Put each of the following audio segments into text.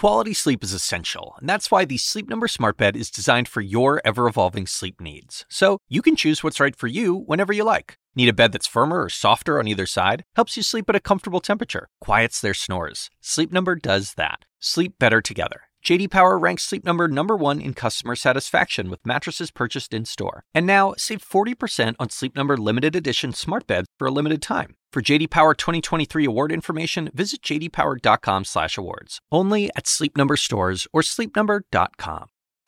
Quality sleep is essential, and that's why the Sleep Number Smart Bed is designed for your ever-evolving sleep needs. So you can choose what's right for you whenever you like. Need a bed that's firmer or softer on either side? Helps you sleep at a comfortable temperature. Quiets their snores. Sleep Number does that. Sleep better together. J.D. Power ranks Sleep Number #1 in customer satisfaction with mattresses purchased in-store. And now, save 40% on Sleep Number limited edition smart beds for a limited time. For J.D. Power 2023 award information, visit jdpower.com/awards. Only at Sleep Number stores or sleepnumber.com.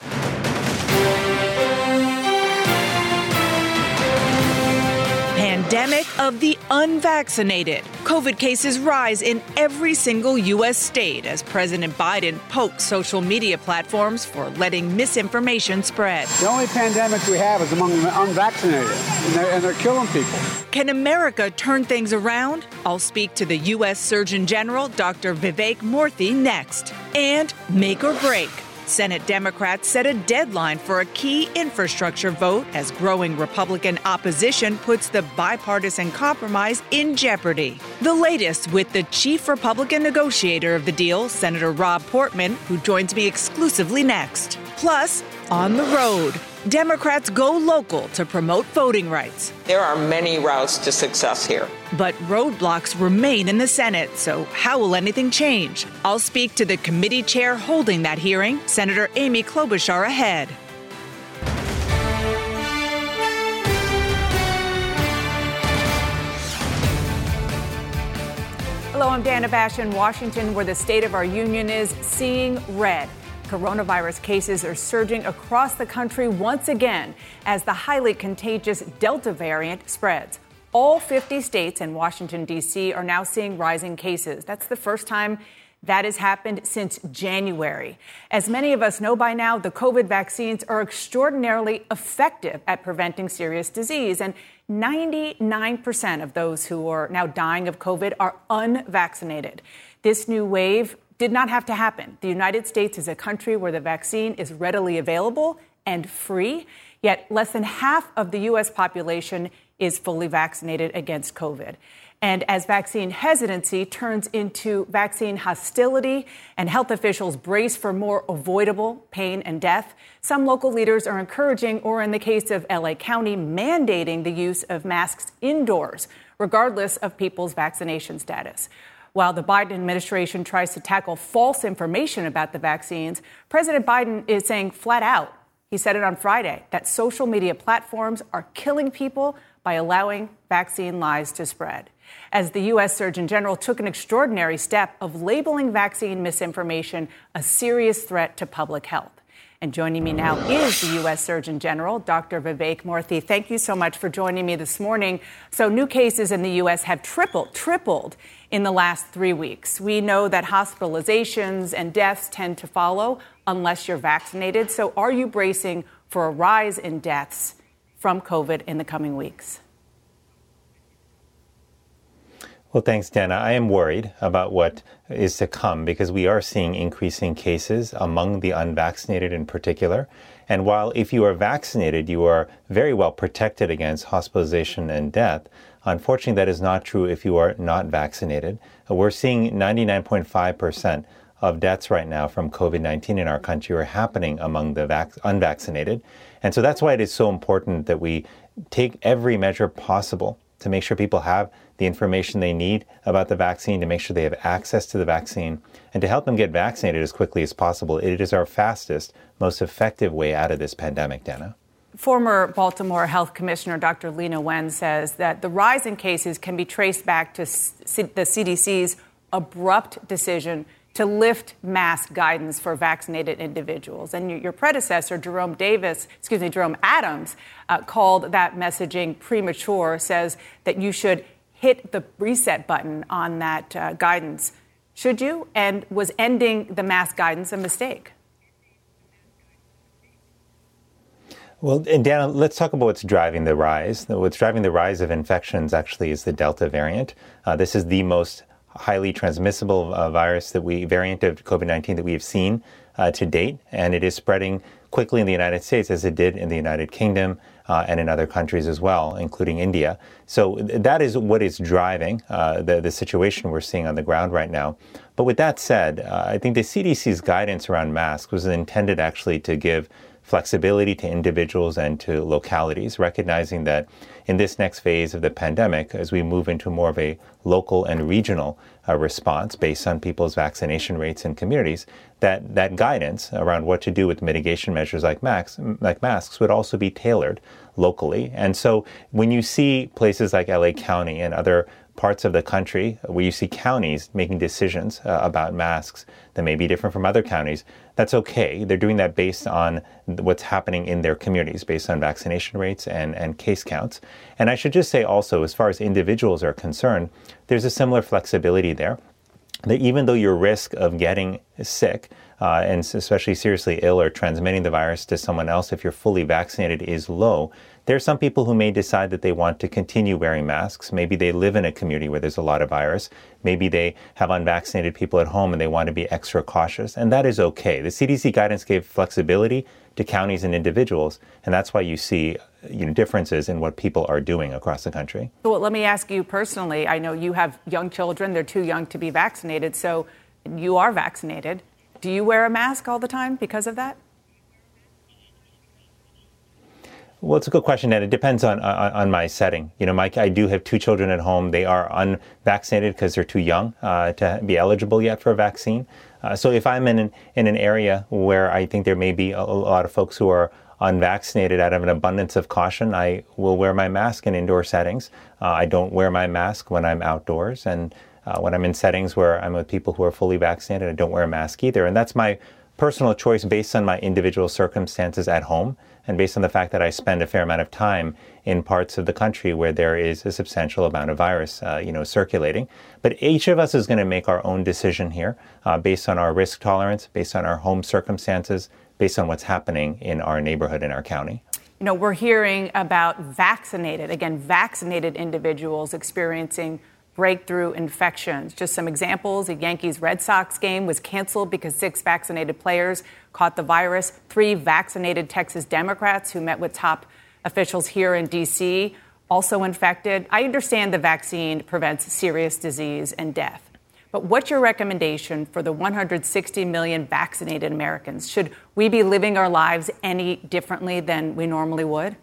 Pandemic of the unvaccinated. COVID cases rise in every single U.S. state as President Biden pokes social media platforms for letting misinformation spread. The only pandemic we have is among the unvaccinated, and they're killing people. Can America turn things around? I'll speak to the U.S. Surgeon General, Dr. Vivek Murthy, next. And make or break. Senate Democrats set a deadline for a key infrastructure vote as growing Republican opposition puts the bipartisan compromise in jeopardy. The latest with the chief Republican negotiator of the deal, Senator Rob Portman, who joins me exclusively next. Plus, on the road, Democrats go local to promote voting rights. There are many routes to success here. But roadblocks remain in the Senate, so how will anything change? I'll speak to the committee chair holding that hearing, Senator Amy Klobuchar, ahead. Hello, I'm Dana Bash in Washington, where the state of our union is seeing red. Coronavirus cases are surging across the country once again as the highly contagious Delta variant spreads. All 50 states and Washington, D.C. are now seeing rising cases. That's the first time that has happened since January. As many of us know by now, the COVID vaccines are extraordinarily effective at preventing serious disease, and 99% of those who are now dying of COVID are unvaccinated. This new wave did not have to happen. The United States is a country where the vaccine is readily available and free, yet less than half of the U.S. population is fully vaccinated against COVID. And as vaccine hesitancy turns into vaccine hostility and health officials brace for more avoidable pain and death, some local leaders are encouraging, or in the case of LA County, mandating the use of masks indoors, regardless of people's vaccination status. While the Biden administration tries to tackle false information about the vaccines, President Biden is saying flat out, he said it on Friday, that social media platforms are killing people by allowing vaccine lies to spread. As the U.S. Surgeon General took an extraordinary step of labeling vaccine misinformation a serious threat to public health. And joining me now is the U.S. Surgeon General, Dr. Vivek Murthy. Thank you so much for joining me this morning. So new cases in the U.S. have tripled in the last 3 weeks. We know that hospitalizations and deaths tend to follow unless you're vaccinated. So are you bracing for a rise in deaths from COVID in the coming weeks? Well, thanks, Dana. I am worried about what is to come because we are seeing increasing cases among the unvaccinated in particular. And while if you are vaccinated, you are very well protected against hospitalization and death, unfortunately, that is not true if you are not vaccinated. We're seeing 99.5% of deaths right now from COVID-19 in our country are happening among the unvaccinated. And so that's why it is so important that we take every measure possible to make sure people have the information they need about the vaccine, to make sure they have access to the vaccine, and to help them get vaccinated as quickly as possible. It is our fastest, most effective way out of this pandemic, Dana. Former Baltimore Health Commissioner Dr. Leana Wen says that the rise in cases can be traced back to the CDC's abrupt decision to lift mask guidance for vaccinated individuals. And your predecessor, Jerome Adams, called that messaging premature, says that you should hit the reset button on that guidance. Should you? And was ending the mask guidance a mistake? Well, and Dana, let's talk about what's driving the rise. What's driving the rise of infections actually is the Delta variant. This is the most highly transmissible variant of COVID-19 that we have seen to date, and it is spreading quickly in the United States as it did in the United Kingdom, and in other countries as well, including India. So that is what is driving the situation we're seeing on the ground right now. But with that said, I think the CDC's guidance around masks was intended actually to give flexibility to individuals and to localities, recognizing that in this next phase of the pandemic, as we move into more of a local and regional response based on people's vaccination rates in communities, that guidance around what to do with mitigation measures like masks would also be tailored locally. And so when you see places like LA County and other parts of the country where you see counties making decisions about masks that may be different from other counties, that's okay. They're doing that based on what's happening in their communities, based on vaccination rates and case counts. And I should just say also, as far as individuals are concerned, there's a similar flexibility there, that even though your risk of getting sick, and especially seriously ill or transmitting the virus to someone else if you're fully vaccinated is low, there are some people who may decide that they want to continue wearing masks. Maybe they live in a community where there's a lot of virus. Maybe they have unvaccinated people at home and they want to be extra cautious. And that is okay. The CDC guidance gave flexibility to counties and individuals. And that's why you see differences in what people are doing across the country. Well, let me ask you personally. I know you have young children. They're too young to be vaccinated. So you are vaccinated. Do you wear a mask all the time because of that? Well, it's a good question, and it depends on my setting. Mike, I do have 2 children at home. They are unvaccinated because they're too young to be eligible yet for a vaccine. So if I'm in an area where I think there may be a lot of folks who are unvaccinated, out of an abundance of caution, I will wear my mask in indoor settings. I don't wear my mask when I'm outdoors, and when I'm in settings where I'm with people who are fully vaccinated, I don't wear a mask either. And that's my personal choice based on my individual circumstances at home and based on the fact that I spend a fair amount of time in parts of the country where there is a substantial amount of virus, circulating. But each of us is going to make our own decision here based on our risk tolerance, based on our home circumstances, based on what's happening in our neighborhood, in our county. We're hearing about vaccinated individuals experiencing breakthrough infections. Just some examples: a Yankees-Red Sox game was canceled because 6 vaccinated players caught the virus. 3 vaccinated Texas Democrats who met with top officials here in D.C. also infected. I understand the vaccine prevents serious disease and death. But what's your recommendation for the 160 million vaccinated Americans? Should we be living our lives any differently than we normally would?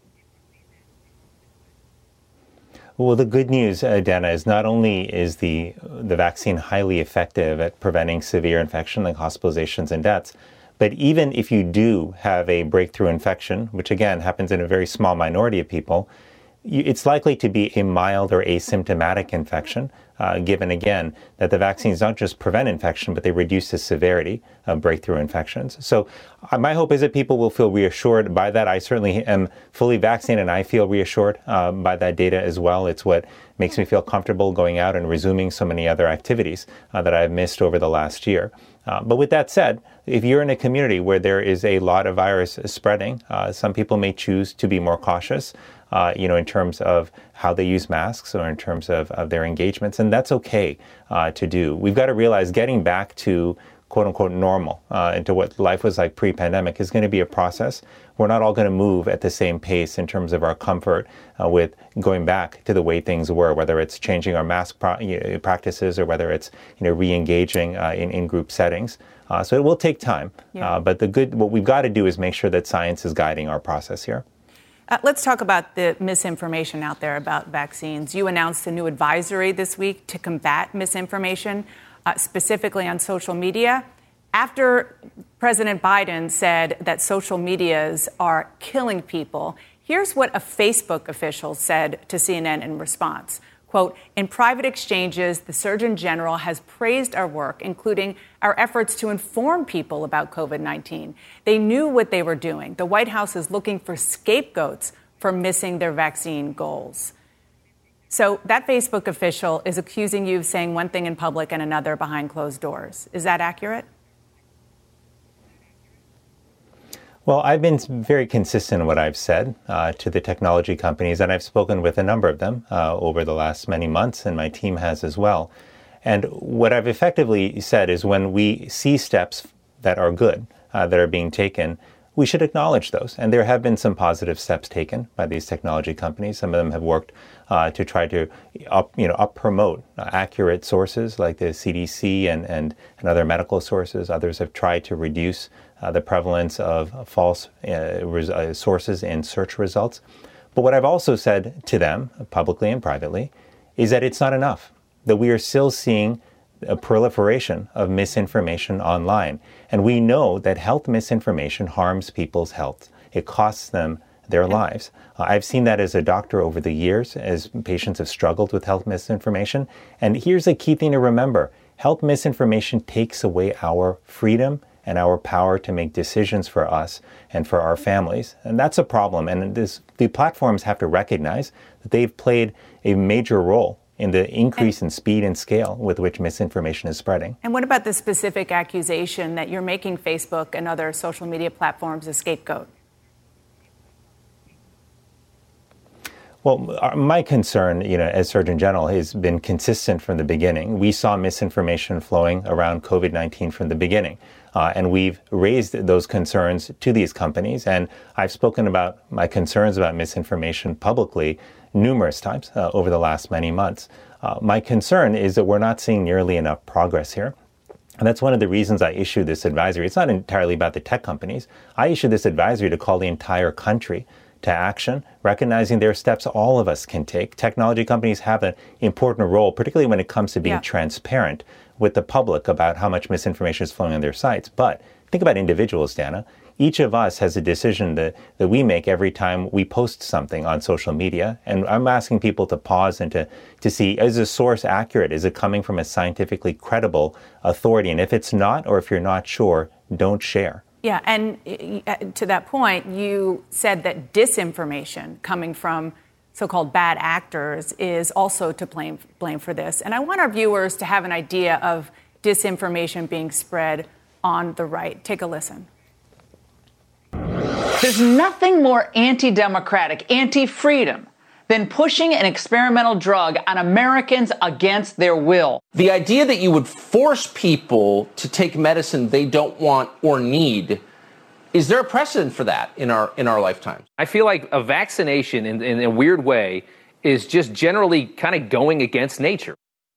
Well, the good news, Dana, is not only is the vaccine highly effective at preventing severe infection like hospitalizations and deaths, but even if you do have a breakthrough infection, which again happens in a very small minority of people, it's likely to be a mild or asymptomatic infection, given again that the vaccines don't just prevent infection, but they reduce the severity of breakthrough infections. So my hope is that people will feel reassured by that. I certainly am fully vaccinated and I feel reassured by that data as well. It's what makes me feel comfortable going out and resuming so many other activities that I've missed over the last year. But with that said, if you're in a community where there is a lot of virus spreading, some people may choose to be more cautious, in terms of how they use masks or in terms of their engagements. And that's okay to do. We've got to realize getting back to quote unquote normal and to what life was like pre-pandemic is going to be a process. We're not all going to move at the same pace in terms of our comfort with going back to the way things were, whether it's changing our mask practices or whether it's re-engaging in group settings. So it will take time. Yeah. But what we've got to do is make sure that science is guiding our process here. Let's talk about the misinformation out there about vaccines. You announced a new advisory this week to combat misinformation, specifically on social media. After President Biden said that social medias are killing people, here's what a Facebook official said to CNN in response. Quote, in private exchanges, the Surgeon General has praised our work, including our efforts to inform people about COVID-19. They knew what they were doing. The White House is looking for scapegoats for missing their vaccine goals. So that Facebook official is accusing you of saying one thing in public and another behind closed doors. Is that accurate? Well, I've been very consistent in what I've said to the technology companies, and I've spoken with a number of them over the last many months, and my team has as well. And what I've effectively said is when we see steps that are good, that are being taken, we should acknowledge those. And there have been some positive steps taken by these technology companies. Some of them have worked to try to up promote accurate sources like the CDC and other medical sources. Others have tried to reduce the prevalence of false sources in search results. But what I've also said to them, publicly and privately, is that it's not enough, that we are still seeing a proliferation of misinformation online. And we know that health misinformation harms people's health. It costs them their lives. I've seen that as a doctor over the years as patients have struggled with health misinformation. And here's a key thing to remember. Health misinformation takes away our freedom and our power to make decisions for us and for our families. And that's a problem. And the platforms have to recognize that they've played a major role in the increase in speed and scale with which misinformation is spreading. And what about the specific accusation that you're making Facebook and other social media platforms a scapegoat? Well, my concern, as Surgeon General, has been consistent from the beginning. We saw misinformation flowing around COVID-19 from the beginning. And we've raised those concerns to these companies. And I've spoken about my concerns about misinformation publicly numerous times over the last many months. My concern is that we're not seeing nearly enough progress here. And that's one of the reasons I issued this advisory. It's not entirely about the tech companies. I issued this advisory to call the entire country to action, recognizing there are steps all of us can take. Technology companies have an important role, particularly when it comes to being transparent with the public about how much misinformation is flowing on their sites. But think about individuals, Dana. Each of us has a decision that we make every time we post something on social media. And I'm asking people to pause and to see, is the source accurate? Is it coming from a scientifically credible authority? And if it's not, or if you're not sure, don't share. Yeah, and to that point, you said that disinformation coming from so-called bad actors is also to blame for this. And I want our viewers to have an idea of disinformation being spread on the right. Take a listen. There's nothing more anti-democratic, anti-freedom than pushing an experimental drug on Americans against their will. The idea that you would force people to take medicine they don't want or need, is there a precedent for that in our lifetime? I feel like a vaccination in a weird way is just generally kind of going against nature.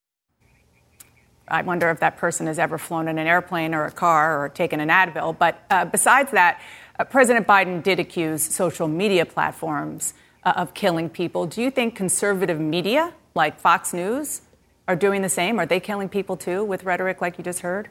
I wonder if that person has ever flown in an airplane or a car or taken an Advil. But besides that, President Biden did accuse social media platforms of killing people. Do you think conservative media like Fox News are doing the same? Are they killing people too with rhetoric like you just heard?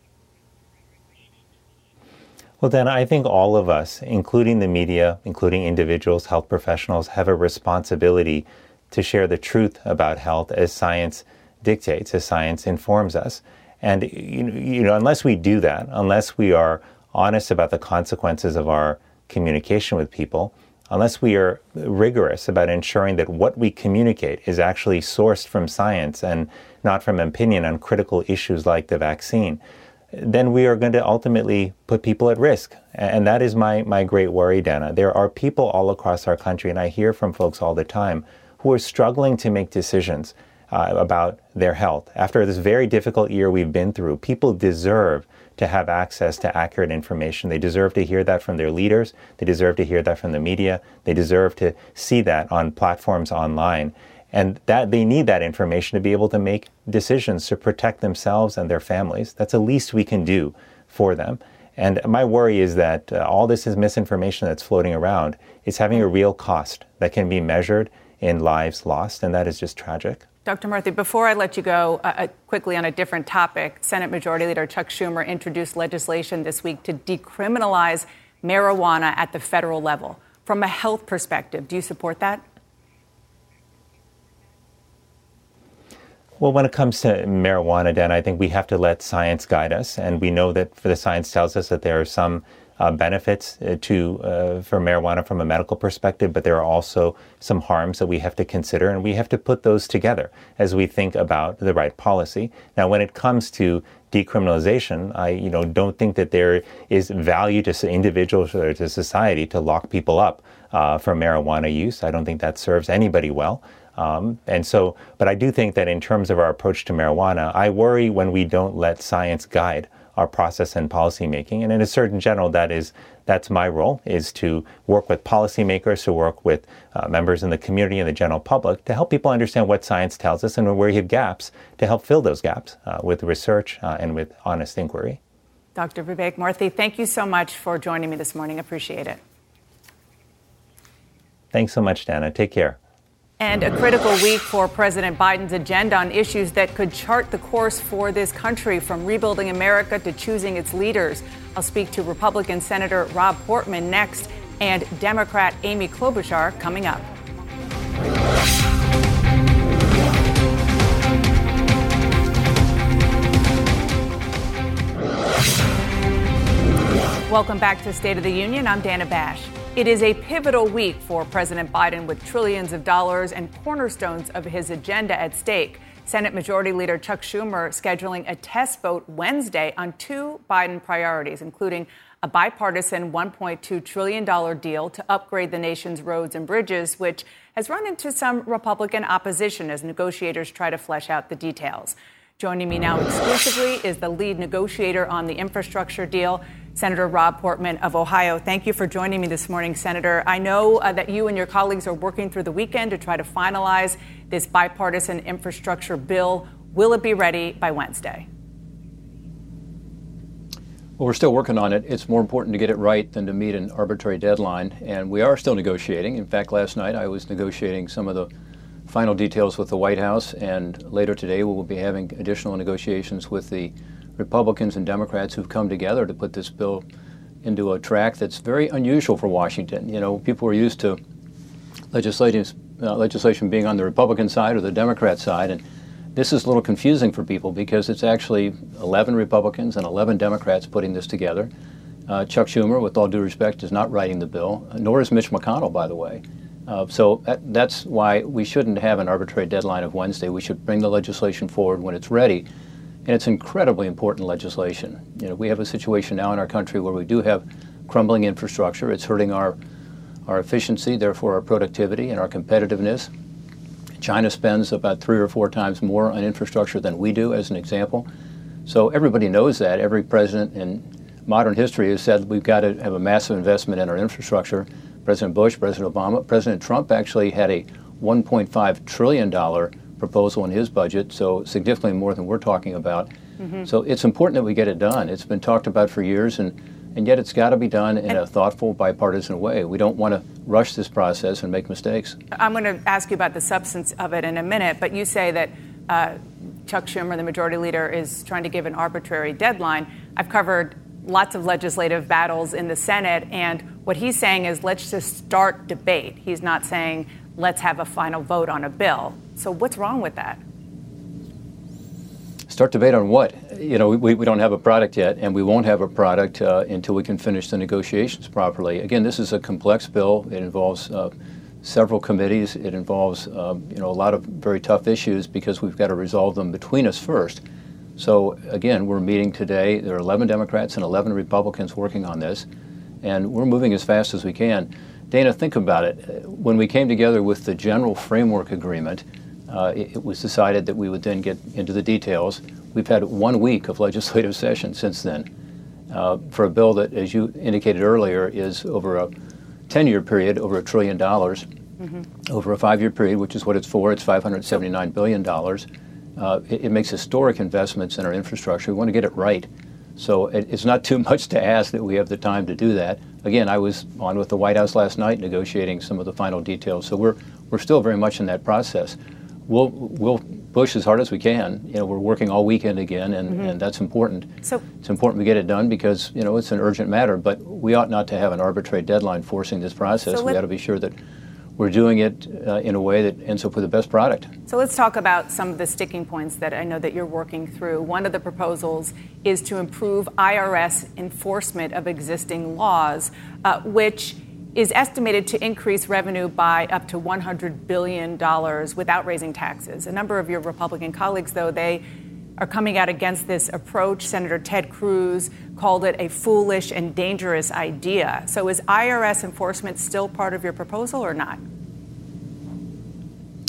Well, then I think all of us, including the media, including individuals, health professionals, have a responsibility to share the truth about health as science dictates, as science informs us. And unless we do that, unless we are honest about the consequences of our communication with people, unless we are rigorous about ensuring that what we communicate is actually sourced from science and not from opinion on critical issues like the vaccine, then we are going to ultimately put people at risk. And that is my great worry, Dana. There are people all across our country, and I hear from folks all the time, who are struggling to make decisions about their health. After this very difficult year we've been through, people deserve to have access to accurate information. They deserve to hear that from their leaders. They deserve to hear that from the media. They deserve to see that on platforms online. And that they need that information to be able to make decisions to protect themselves and their families. That's the least we can do for them. And my worry is that all this is misinformation that's floating around. It's having a real cost that can be measured in lives lost, and that is just tragic. Dr. Murthy, before I let you go, quickly on a different topic, Senate Majority Leader Chuck Schumer introduced legislation this week to decriminalize marijuana at the federal level. From a health perspective, do you support that? Well, when it comes to marijuana, Dan, I think we have to let science guide us. And we know that the science tells us that there are some benefits for marijuana from a medical perspective, but there are also some harms that we have to consider, and we have to put those together as we think about the right policy. Now, when it comes to decriminalization, I don't think that there is value to individuals or to society to lock people up for marijuana use. I don't think that serves anybody well. But I do think that in terms of our approach to marijuana, I worry when we don't let science guide our process and policymaking. And in a Surgeon General, that's my role, is to work with policymakers, to work with members in the community and the general public to help people understand what science tells us and where you have gaps to help fill those gaps with research and with honest inquiry. Dr. Vivek Murthy, thank you so much for joining me this morning. Appreciate it. Thanks so much, Dana. Take care. And a critical week for President Biden's agenda on issues that could chart the course for this country, from rebuilding America to choosing its leaders. I'll speak to Republican Senator Rob Portman next, and Democrat Amy Klobuchar coming up. Welcome back to State of the Union. I'm Dana Bash. It is a pivotal week for President Biden, with trillions of dollars and cornerstones of his agenda at stake. Senate Majority Leader Chuck Schumer scheduling a test vote Wednesday on two Biden priorities, including a bipartisan $1.2 trillion deal to upgrade the nation's roads and bridges, which has run into some Republican opposition as negotiators try to flesh out the details. Joining me now exclusively is the lead negotiator on the infrastructure deal, Senator Rob Portman of Ohio. Thank you for joining me this morning, Senator. I know that you and your colleagues are working through the weekend to try to finalize this bipartisan infrastructure bill. Will it be ready by Wednesday? Well, we're still working on it. It's more important to get it right than to meet an arbitrary deadline, and we are still negotiating. In fact, last night I was negotiating some of the final details with the White House, and later today we will be having additional negotiations with the Republicans and Democrats who've come together to put this bill into a track that's very unusual for Washington. You know, people are used to legislation being on the Republican side or the Democrat side, and this is a little confusing for people because it's actually 11 Republicans and 11 Democrats putting this together. Chuck Schumer, with all due respect, is not writing the bill, nor is Mitch McConnell, by the way. So that's why we shouldn't have an arbitrary deadline of Wednesday. We should bring the legislation forward when it's ready. And it's incredibly important legislation. You know, we have a situation now in our country where we do have crumbling infrastructure. It's hurting our efficiency, therefore our productivity and our competitiveness. China spends about 3 or 4 times more on infrastructure than we do, as an example. So everybody knows that. Every president in modern history has said we've got to have a massive investment in our infrastructure. President Bush, President Obama, President Trump actually had a $1.5 trillion proposal in his budget, so significantly more than we're talking about. Mm-hmm. So it's important that we get it done. It's been talked about for years, and yet it's got to be done in a thoughtful, bipartisan way. We don't want to rush this process and make mistakes. I'm going to ask you about the substance of it in a minute, but you say that Chuck Schumer, the majority leader, is trying to give an arbitrary deadline. I've covered lots of legislative battles in the Senate, and what he's saying is let's just start debate. He's not saying let's have a final vote on a bill. So what's wrong with that? Start debate on what? You know, we don't have a product yet, and we won't have a product until we can finish the negotiations properly. Again, this is a complex bill. It involves several committees. It involves a lot of very tough issues because we've got to resolve them between us first. So again, we're meeting today. There are 11 Democrats and 11 Republicans working on this, and we're moving as fast as we can. Dana, think about it. When we came together with the general framework agreement, it was decided that we would then get into the details. We've had 1 week of legislative session since then for a bill that, as you indicated earlier, is over a 10-year period, over $1 trillion. Mm-hmm. Over a 5-year period, which is what it's for, it's $579 billion. It makes historic investments in our infrastructure. We want to get it right. So it's not too much to ask that we have the time to do that. Again, I was on with the White House last night negotiating some of the final details. So we're still very much in that process. We'll push as hard as we can. You know, we're working all weekend again, and that's important. So it's important we get it done because, you know, it's an urgent matter, but we ought not to have an arbitrary deadline forcing this process. We ought to be sure that we're doing it in a way that ends up with the best product. So let's talk about some of the sticking points that I know that you're working through. One of the proposals is to improve IRS enforcement of existing laws, which is estimated to increase revenue by up to $100 billion without raising taxes. A number of your Republican colleagues, though, they are coming out against this approach. Senator Ted Cruz called it a foolish and dangerous idea. So is IRS enforcement still part of your proposal or not?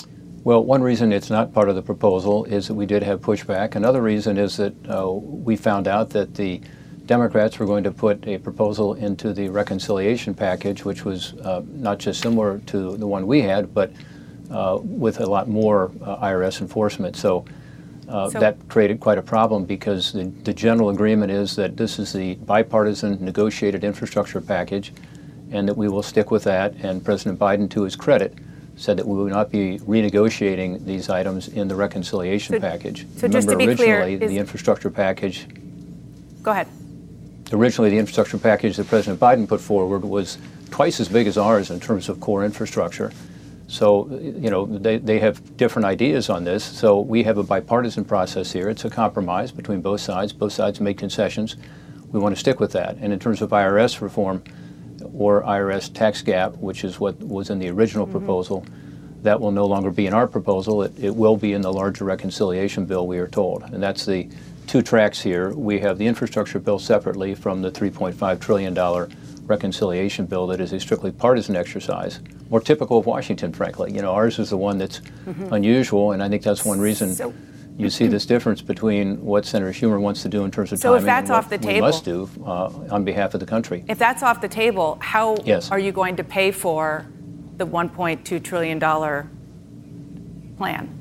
Well, one reason it's not part of the proposal is that we did have pushback. Another reason is that we found out that the Democrats were going to put a proposal into the reconciliation package, which was not just similar to the one we had, but with a lot more IRS enforcement. So that created quite a problem because the general agreement is that this is the bipartisan negotiated infrastructure package and that we will stick with that. And President Biden, to his credit, said that we would not be renegotiating these items in the reconciliation package. So remember, just to be originally, clear, the infrastructure package. Go ahead. Originally, the infrastructure package that President Biden put forward was twice as big as ours in terms of core infrastructure. So, you know, they have different ideas on this. So we have a bipartisan process here. It's a compromise between both sides. Both sides make concessions. We want to stick with that. And in terms of IRS reform or IRS tax gap, which is what was in the original proposal, that will no longer be in our proposal. It will be in the larger reconciliation bill, we are told. And that's the two tracks here. We have the infrastructure bill separately from the $3.5 trillion reconciliation bill that is a strictly partisan exercise, more typical of Washington, frankly. You know, ours is the one that's unusual, and I think that's one reason you see this difference between what Senator Schumer wants to do in terms of timing if that's and off what the we table, must do on behalf of the country. If that's off the table, how are you going to pay for the $1.2 trillion plan?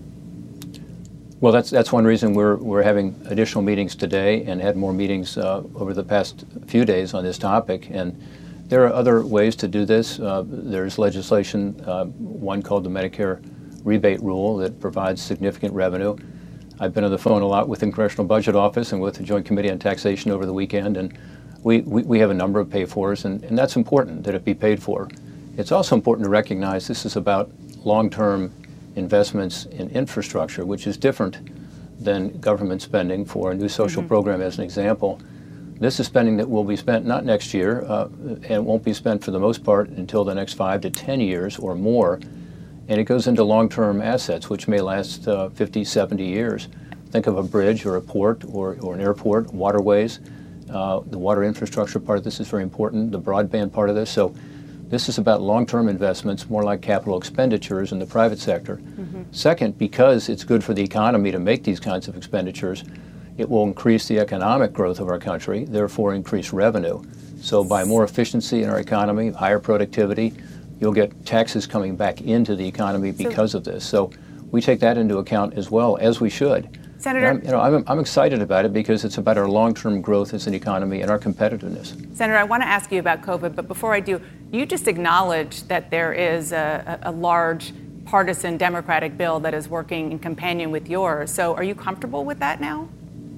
Well, that's one reason we're having additional meetings today and had more meetings over the past few days on this topic. And there are other ways to do this. There's legislation, one called the Medicare rebate rule, that provides significant revenue. I've been on the phone a lot with the Congressional Budget Office and with the Joint Committee on Taxation over the weekend, and we have a number of pay-fors, and that's important that it be paid for. It's also important to recognize this is about long-term investments in infrastructure, which is different than government spending for a new social program, as an example. This is spending that will be spent not next year, and won't be spent for the most part until the next 5 to 10 years or more, and it goes into long-term assets, which may last 50, 70 years. Think of a bridge or a port or an airport, waterways. The water infrastructure part of this is very important, the broadband part of this. So this is about long-term investments, more like capital expenditures in the private sector. Second, because it's good for the economy to make these kinds of expenditures, it will increase the economic growth of our country, therefore increase revenue. So by more efficiency in our economy, higher productivity, you'll get taxes coming back into the economy because of this. So we take that into account as well, as we should. Senator, I'm excited about it because it's about our long-term growth as an economy and our competitiveness. Senator, I want to ask you about COVID, but before I do, you just acknowledged that there is a large partisan Democratic bill that is working in companion with yours. So are you comfortable with that now?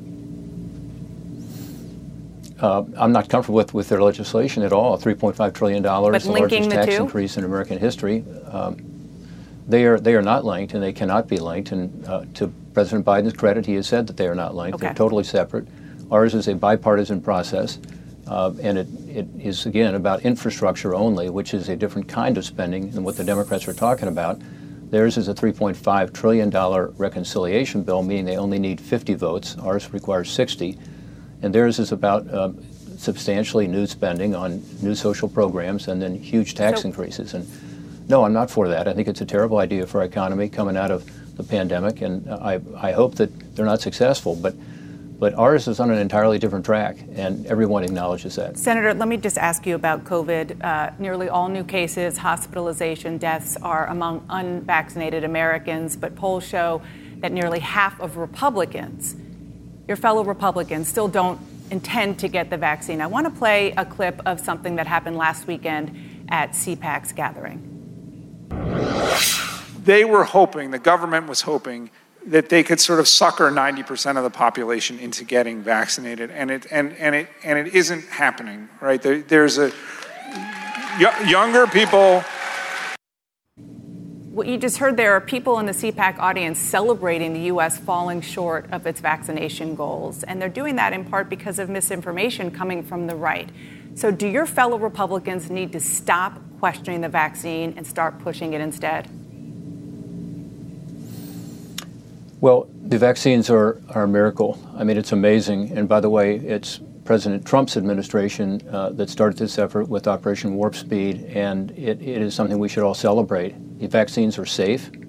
I'm not comfortable with their legislation at all. $3.5 trillion, the largest tax increase in American history. They are not linked, and they cannot be linked. And to President Biden's credit, he has said that they are not linked. They're totally separate. Ours is a bipartisan process, and it is, again, about infrastructure only, which is a different kind of spending than what the Democrats are talking about. Theirs is a $3.5 trillion reconciliation bill, meaning they only need 50 votes. Ours requires 60. And theirs is about substantially new spending on new social programs and then huge tax increases. And no, I'm not for that. I think it's a terrible idea for our economy coming out of the pandemic, and I hope that they're not successful. But ours is on an entirely different track, and everyone acknowledges that. Senator, let me just ask you about COVID. Nearly all new cases, hospitalization, deaths are among unvaccinated Americans, but polls show that nearly half of Republicans, your fellow Republicans, still don't intend to get the vaccine. I want to play a clip of something that happened last weekend at CPAC's gathering. They were hoping, the government was hoping, that they could sort of sucker 90% of the population into getting vaccinated, and it isn't happening, right? There's a younger people. What you just heard, there are people in the CPAC audience celebrating the U.S. falling short of its vaccination goals. And they're doing that in part because of misinformation coming from the right. So do your fellow Republicans need to stop questioning the vaccine and start pushing it instead? Well, the vaccines are a miracle. I mean, it's amazing. And by the way, it's President Trump's administration that started this effort with Operation Warp Speed, and it is something we should all celebrate. The vaccines are safe,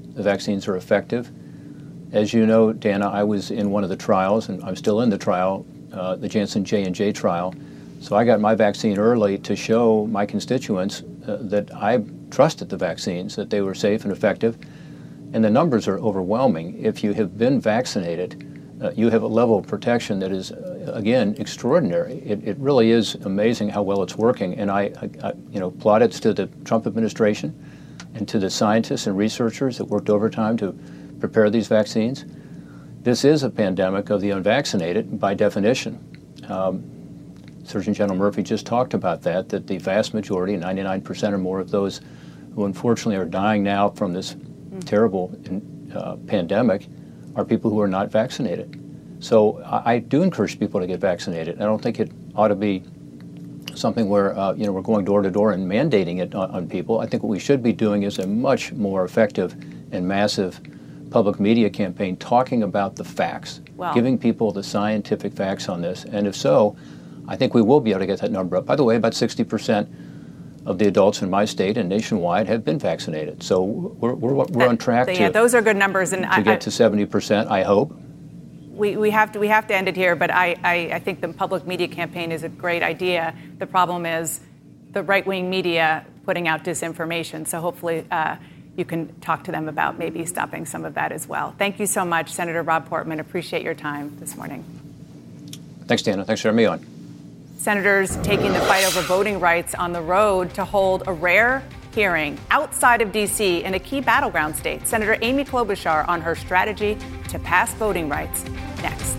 the vaccines are effective. As you know, Dana, I was in one of the trials, and I'm still in the trial, the Janssen J&J trial. So I got my vaccine early to show my constituents that I trusted the vaccines, that they were safe and effective. And the numbers are overwhelming. If you have been vaccinated, you have a level of protection that is, again, extraordinary. It really is amazing how well it's working. And I plaudits to the Trump administration and to the scientists and researchers that worked overtime to prepare these vaccines. This is a pandemic of the unvaccinated by definition. Surgeon General Murphy just talked about that the vast majority, 99% or more of those who unfortunately are dying now from this terrible pandemic are people who are not vaccinated. So I do encourage people to get vaccinated. I don't think it ought to be something where we're going door to door and mandating it on people. I think what we should be doing is a much more effective and massive public media campaign talking about the facts, giving people the scientific facts on this. And if so, I think we will be able to get that number up. By the way, about 60% of the adults in my state and nationwide have been vaccinated. So we're on track to those are good numbers, and to get to 70%, I hope. We have to end it here, but I think the public media campaign is a great idea. The problem is the right-wing media putting out disinformation. So hopefully you can talk to them about maybe stopping some of that as well. Thank you so much, Senator Rob Portman. Appreciate your time this morning. Thanks, Dana. Thanks for having me on. Senators taking the fight over voting rights on the road to hold a rare hearing outside of D.C. in a key battleground state. Senator Amy Klobuchar on her strategy to pass voting rights next.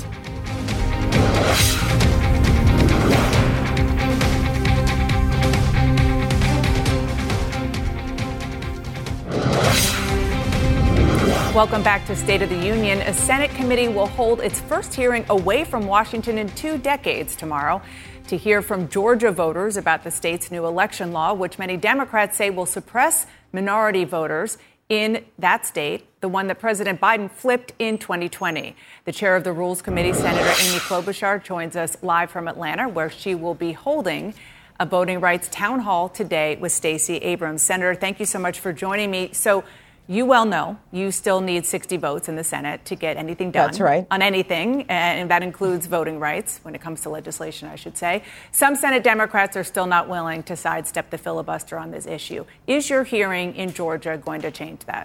Welcome back to State of the Union. A Senate committee will hold its first hearing away from Washington in 2 decades tomorrow to hear from Georgia voters about the state's new election law, which many Democrats say will suppress minority voters in that state, the one that President Biden flipped in 2020. The chair of the Rules Committee, Senator Amy Klobuchar, joins us live from Atlanta, where she will be holding a voting rights town hall today with Stacey Abrams. Senator, thank you so much for joining me. So you well know you still need 60 votes in the Senate to get anything done. That's right. On anything, and that includes voting rights when it comes to legislation, I should say. Some Senate Democrats are still not willing to sidestep the filibuster on this issue. Is your hearing in Georgia going to change that?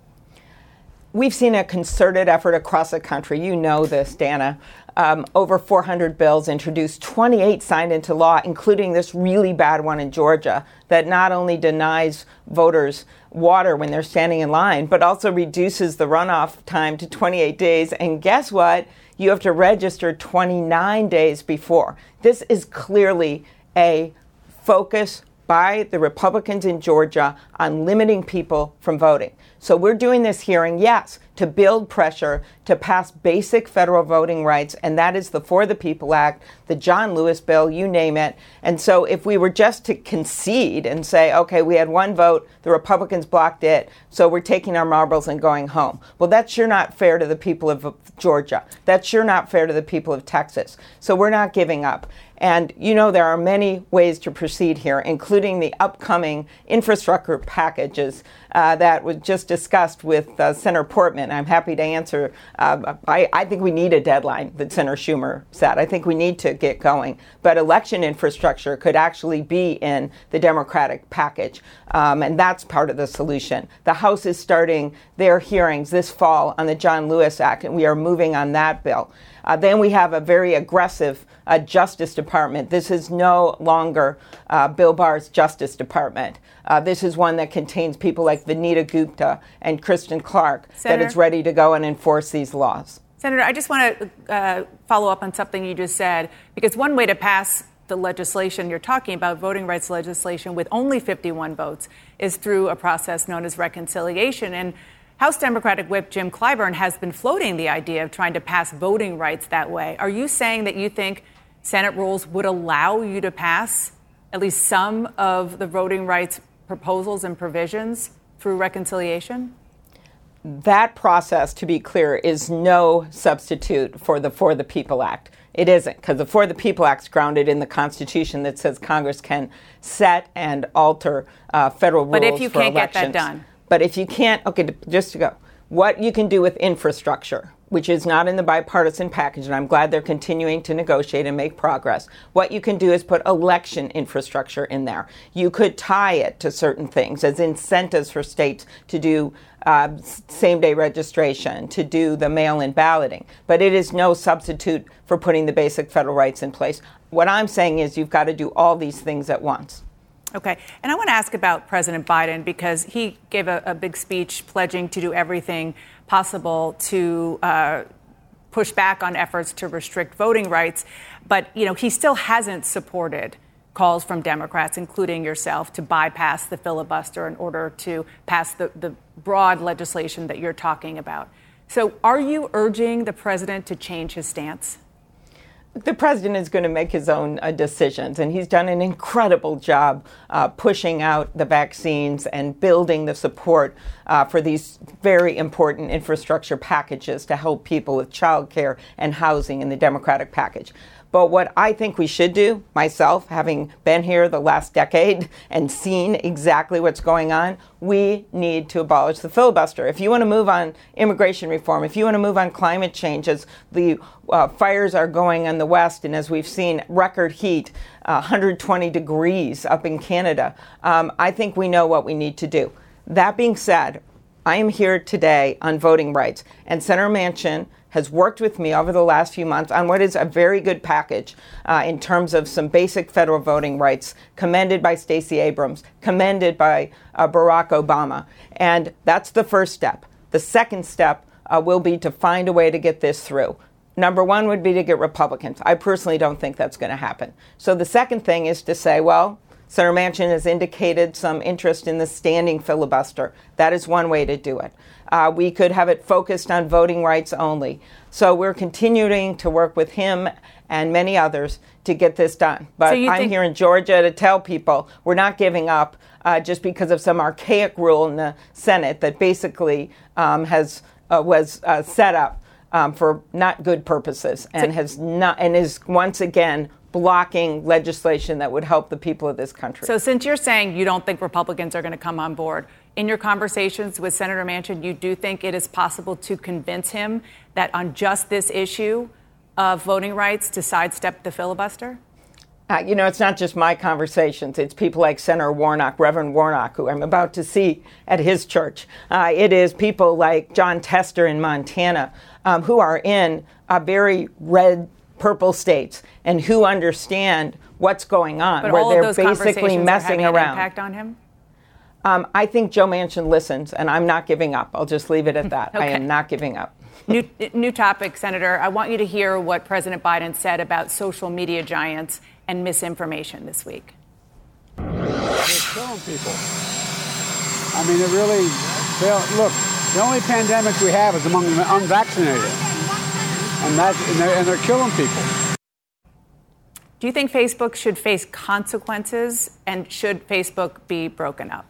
We've seen a concerted effort across the country. You know this, Dana. Over 400 bills introduced, 28 signed into law, including this really bad one in Georgia that not only denies voters water when they're standing in line, but also reduces the runoff time to 28 days. And guess what? You have to register 29 days before. This is clearly a focus by the Republicans in Georgia on limiting people from voting. So we're doing this hearing, yes, to build pressure to pass basic federal voting rights, and that is the For the People Act, the John Lewis bill, you name it. And so if we were just to concede and say, okay, we had one vote, the Republicans blocked it, so we're taking our marbles and going home. Well, that's sure not fair to the people of Georgia. That's sure not fair to the people of Texas. So we're not giving up. And, you know, there are many ways to proceed here, including the upcoming infrastructure packages that was just discussed with Senator Portman. I'm happy to answer. I think we need a deadline that Senator Schumer set. I think we need to get going. But election infrastructure could actually be in the Democratic package. And that's part of the solution. The House is starting their hearings this fall on the John Lewis Act, and we are moving on that bill. Then we have a very aggressive Justice Department. This is no longer Bill Barr's Justice Department. This is one that contains people like Vanita Gupta and Kristen Clark, Senator, that is ready to go and enforce these laws. Senator, I just want to follow up on something you just said, because one way to pass the legislation you're talking about, voting rights legislation with only 51 votes, is through a process known as reconciliation. And House Democratic Whip Jim Clyburn has been floating the idea of trying to pass voting rights that way. Are you saying that you think Senate rules would allow you to pass at least some of the voting rights proposals and provisions through reconciliation? That process, to be clear, is no substitute for the People Act. It isn't, because the For the People Act is grounded in the Constitution that says Congress can set and alter federal rules for elections. But if you can't get that done? But if you can't, okay, just to go, what you can do with infrastructure, which is not in the bipartisan package, and I'm glad they're continuing to negotiate and make progress. What you can do is put election infrastructure in there. You could tie it to certain things as incentives for states to do same-day registration, to do the mail-in balloting. But it is no substitute for putting the basic federal rights in place. What I'm saying is you've got to do all these things at once. Okay. And I want to ask about President Biden, because he gave a big speech pledging to do everything possible to push back on efforts to restrict voting rights. But, you know, he still hasn't supported calls from Democrats, including yourself, to bypass the filibuster in order to pass the broad legislation that you're talking about. So are you urging the president to change his stance? The president is going to make his own decisions, and he's done an incredible job pushing out the vaccines and building the support for these very important infrastructure packages to help people with child care and housing in the Democratic package. But what I think we should do, myself, having been here the last decade and seen exactly what's going on, we need to abolish the filibuster. If you want to move on immigration reform, if you want to move on climate change, as the fires are going in the West, and as we've seen record heat, 120 degrees up in Canada, I think we know what we need to do. That being said, I am here today on voting rights, and Senator Manchin has worked with me over the last few months on what is a very good package in terms of some basic federal voting rights, commended by Stacey Abrams, commended by Barack Obama. And that's the first step. The second step will be to find a way to get this through. Number one would be to get Republicans. I personally don't think that's going to happen. So the second thing is to say, well, Senator Manchin has indicated some interest in the standing filibuster. That is one way to do it. We could have it focused on voting rights only. So we're continuing to work with him and many others to get this done. But I'm here in Georgia to tell people we're not giving up just because of some archaic rule in the Senate that basically was set up for not good purposes and is once again blocking legislation that would help the people of this country. So since you're saying you don't think Republicans are going to come on board, in your conversations with Senator Manchin, you do think it is possible to convince him that on just this issue of voting rights to sidestep the filibuster? It's not just my conversations. It's people like Senator Warnock, Reverend Warnock, who I'm about to see at his church. It is people like John Tester in Montana, who are in very red, purple states and who understand what's going on, but where all they're of those basically messing are having around. An impact on him? I think Joe Manchin listens, and I'm not giving up. I'll just leave it at that. Okay. I am not giving up. New topic, Senator. I want you to hear what President Biden said about social media giants and misinformation this week. They're killing people. I mean, it really, look, the only pandemic we have is among the unvaccinated. And they're killing people. Do you think Facebook should face consequences, and should Facebook be broken up?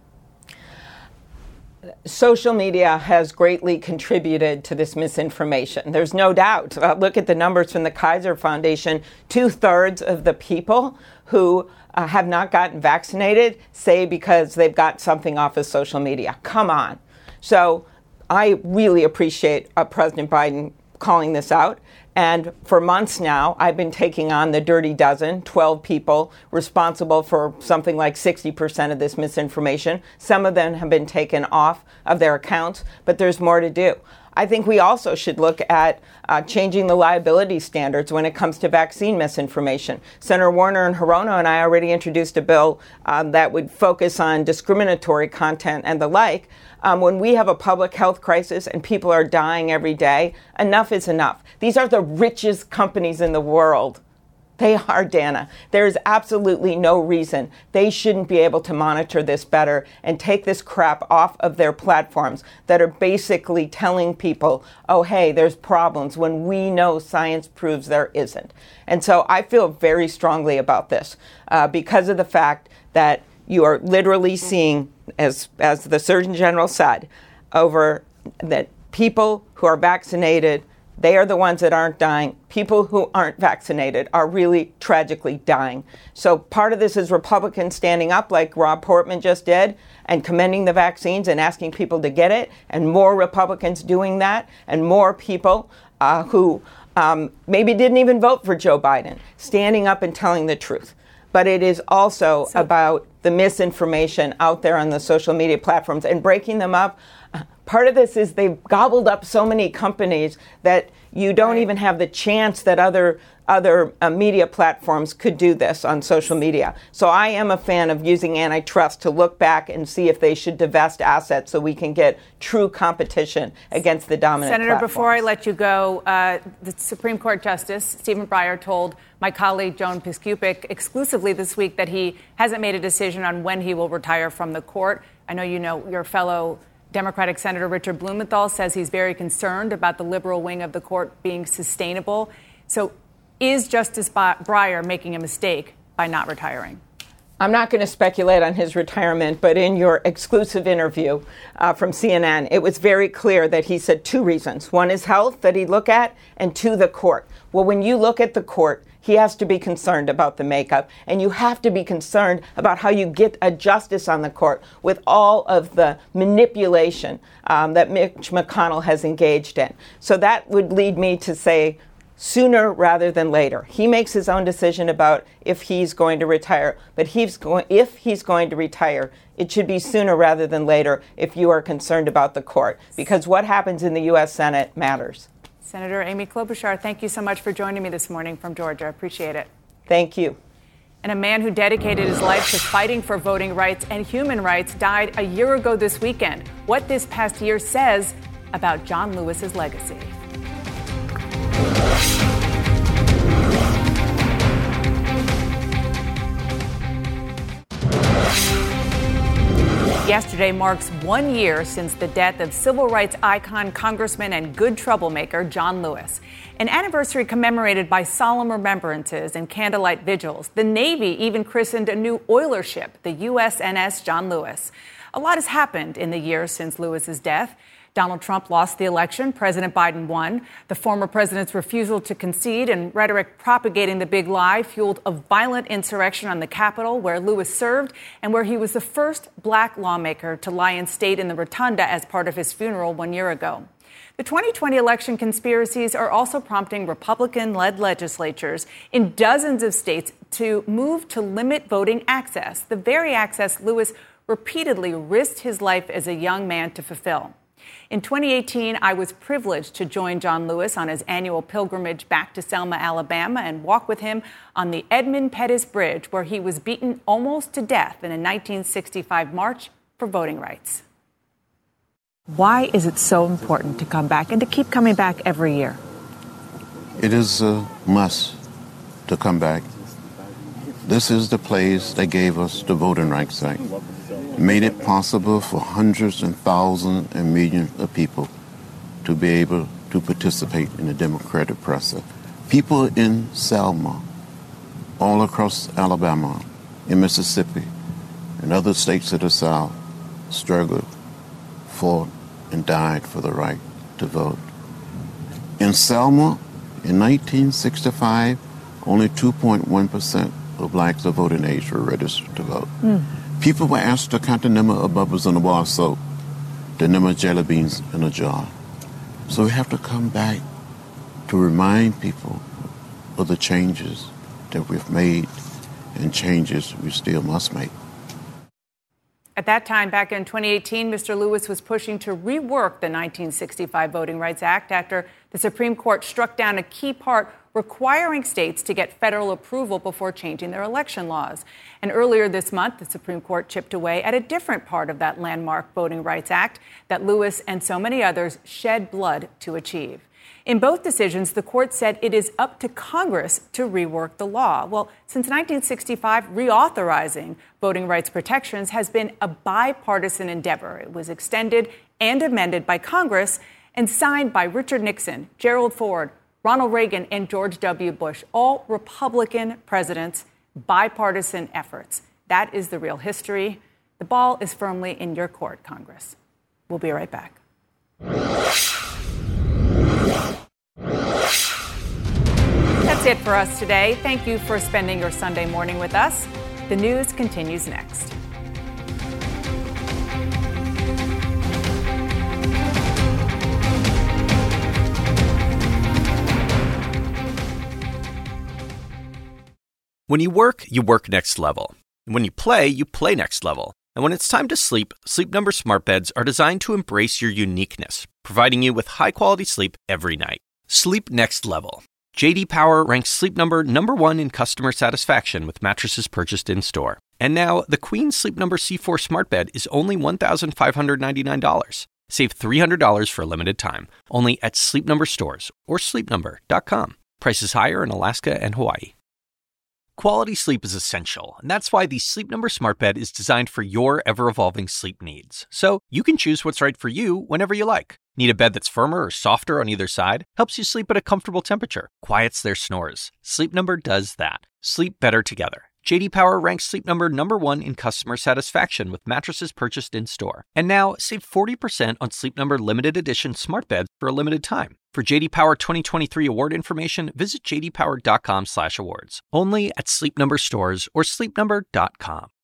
Social media has greatly contributed to this misinformation. There's no doubt. Look at the numbers from the Kaiser Foundation. 2/3 of the people who have not gotten vaccinated say because they've got something off of social media. Come on. So I really appreciate President Biden calling this out. And for months now, I've been taking on the dirty dozen, 12 people responsible for something like 60% of this misinformation. Some of them have been taken off of their accounts, but there's more to do. I think we also should look at changing the liability standards when it comes to vaccine misinformation. Senator Warner and Hirono and I already introduced a bill that would focus on discriminatory content and the like. When we have a public health crisis and people are dying every day, enough is enough. These are the richest companies in the world. They are, Dana. There is absolutely no reason they shouldn't be able to monitor this better and take this crap off of their platforms that are basically telling people, oh, hey, there's problems, when we know science proves there isn't. And so I feel very strongly about this because of the fact that you are literally seeing, as the Surgeon General said, over that people who are vaccinated They are the ones that aren't dying. People who aren't vaccinated are really tragically dying. So part of this is Republicans standing up like Rob Portman just did and commending the vaccines and asking people to get it, and more Republicans doing that, and more people who maybe didn't even vote for Joe Biden standing up and telling the truth. But it is also about the misinformation out there on the social media platforms and breaking them up. Part of this is they've gobbled up so many companies that you don't even have the chance that other media platforms could do this on social media. So I am a fan of using antitrust to look back and see if they should divest assets so we can get true competition against the dominant Senator, platforms. before I let you go, the Supreme Court Justice Stephen Breyer told my colleague Joan Piskupic exclusively this week that he hasn't made a decision on when he will retire from the court. I know you know your fellow Democratic Senator Richard Blumenthal says he's very concerned about the liberal wing of the court being sustainable. So is Justice Breyer making a mistake by not retiring? I'm not going to speculate on his retirement, but in your exclusive interview from CNN, it was very clear that he said two reasons. One is health that he'd look at, and two, the court. Well, when you look at the court, he has to be concerned about the makeup, and you have to be concerned about how you get a justice on the court with all of the manipulation that Mitch McConnell has engaged in. So that would lead me to say sooner rather than later. He makes his own decision about if he's going to retire, but if he's going to retire, it should be sooner rather than later if you are concerned about the court, because what happens in the U.S. Senate matters. Senator Amy Klobuchar, thank you so much for joining me this morning from Georgia. I appreciate it. Thank you. And a man who dedicated his life to fighting for voting rights and human rights died a year ago this weekend. What this past year says about John Lewis's legacy. Yesterday marks 1 year since the death of civil rights icon, congressman, and good troublemaker John Lewis. An anniversary commemorated by solemn remembrances and candlelight vigils. The Navy even christened a new oiler ship, the USNS John Lewis. A lot has happened in the years since Lewis's death. Donald Trump lost the election. President Biden won. The former president's refusal to concede and rhetoric propagating the big lie fueled a violent insurrection on the Capitol, where Lewis served and where he was the first black lawmaker to lie in state in the rotunda as part of his funeral 1 year ago. The 2020 election conspiracies are also prompting Republican-led legislatures in dozens of states to move to limit voting access, the very access Lewis repeatedly risked his life as a young man to fulfill. In 2018, I was privileged to join John Lewis on his annual pilgrimage back to Selma, Alabama, and walk with him on the Edmund Pettus Bridge, where he was beaten almost to death in a 1965 march for voting rights. Why is it so important to come back and to keep coming back every year? It is a must to come back. This is the place that gave us the Voting Rights Act. Made it possible for hundreds and thousands and millions of people to be able to participate in the democratic process. People in Selma, all across Alabama, in Mississippi, and other states of the South struggled, fought, and died for the right to vote. In Selma, in 1965, only 2.1% of blacks of voting age were registered to vote. People were asked to count the number of bubbles in a bar of soap, the number of jelly beans in a jar. So we have to come back to remind people of the changes that we've made and changes we still must make. At that time, back in 2018, Mr. Lewis was pushing to rework the 1965 Voting Rights Act after the Supreme Court struck down a key part requiring states to get federal approval before changing their election laws. And earlier this month, the Supreme Court chipped away at a different part of that landmark Voting Rights Act that Lewis and so many others shed blood to achieve. In both decisions, the court said it is up to Congress to rework the law. Well, since 1965, reauthorizing voting rights protections has been a bipartisan endeavor. It was extended and amended by Congress and signed by Richard Nixon, Gerald Ford, Ronald Reagan, and George W. Bush, all Republican presidents, bipartisan efforts. That is the real history. The ball is firmly in your court, Congress. We'll be right back. That's it for us today. Thank you for spending your Sunday morning with us. The news continues next. When you work next level. And when you play next level. And when it's time to sleep, Sleep Number smart beds are designed to embrace your uniqueness, providing you with high-quality sleep every night. Sleep next level. J.D. Power ranks Sleep Number #1 in customer satisfaction with mattresses purchased in-store. And now, the Queen Sleep Number C4 smart bed is only $1,599. Save $300 for a limited time, only at Sleep Number stores or sleepnumber.com. Prices higher in Alaska and Hawaii. Quality sleep is essential, and that's why the Sleep Number smart bed is designed for your ever-evolving sleep needs. So you can choose what's right for you whenever you like. Need a bed that's firmer or softer on either side? Helps you sleep at a comfortable temperature. Quiets their snores. Sleep Number does that. Sleep better together. J.D. Power ranks Sleep Number #1 in customer satisfaction with mattresses purchased in-store. And now, save 40% on Sleep Number limited edition smart beds for a limited time. For J.D. Power 2023 award information, visit jdpower.com/awards. Only at Sleep Number stores or sleepnumber.com.